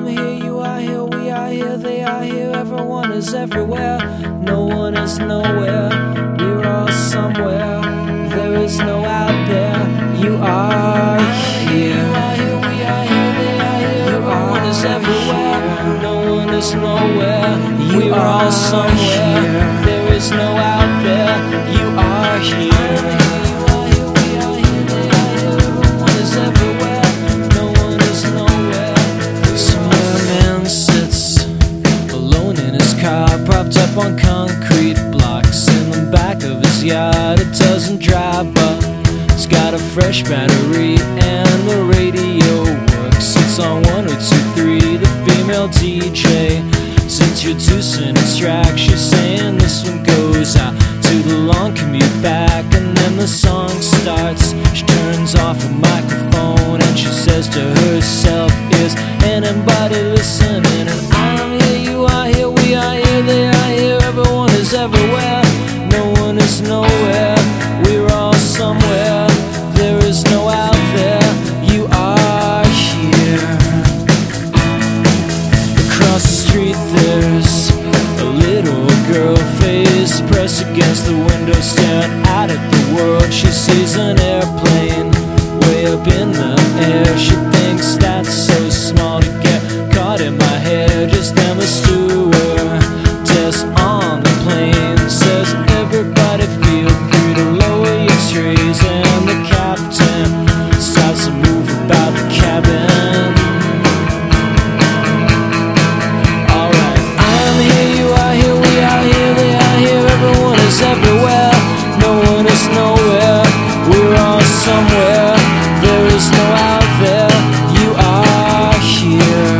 here, you are here, we are here, they are here, everyone is everywhere. No one is nowhere, we're all somewhere. There is no out there, you are here. You are here, we are here, they are here, everyone is everywhere. No one is nowhere, we're all somewhere. There is no out there, you are here. Propped up on concrete blocks in the back of his yard. It doesn't drive, but it's got a fresh battery and the radio works. It's on 102.3, the female DJ is introducing his track. She's saying this one goes out to the long commute back, and then the song starts. She turns off a microphone and she says to herself, is anybody listening? And I'm here, you are here, we are here, they are here, everyone is everywhere. No one is nowhere, we're all somewhere. There is no out there, you are here. Across the street there's a little girl, face pressed against the window, staring out at the world. She sees an airplane way up in the air. She thinks that's so small to get caught in my hair. Just then the stewardess on the plane says, everybody feel free to lower your trays, and the captain starts to move about the cabin. Alright, I'm here, you are here, we are here, they are here, everyone is everywhere. No one is nowhere, we're all somewhere. There is no out there, you are here.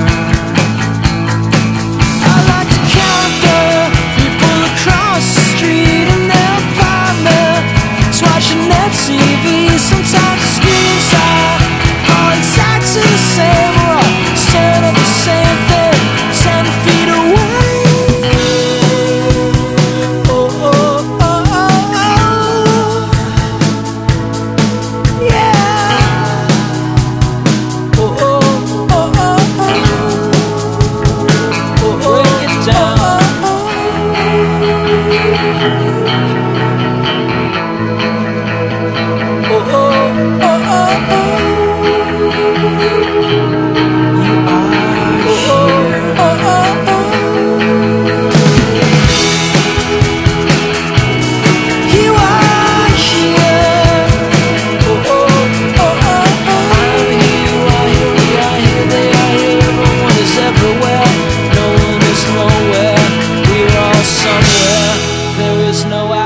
I like to count the people across the street, and they'll find me watching their TV. Sometimes the screens are all exactly the same. We're all staring at the same thing 10 feet away. Oh, oh, oh, oh, oh. Yeah. Oh, oh, oh, oh, oh. Oh, break it down. Oh, oh, oh, oh, oh. You are here. Oh, oh, oh, oh. You are here. Oh, oh, oh, oh, oh. I'm here, you are here, we are here, they are here, everyone is everywhere. No one is nowhere, we're all somewhere. There is no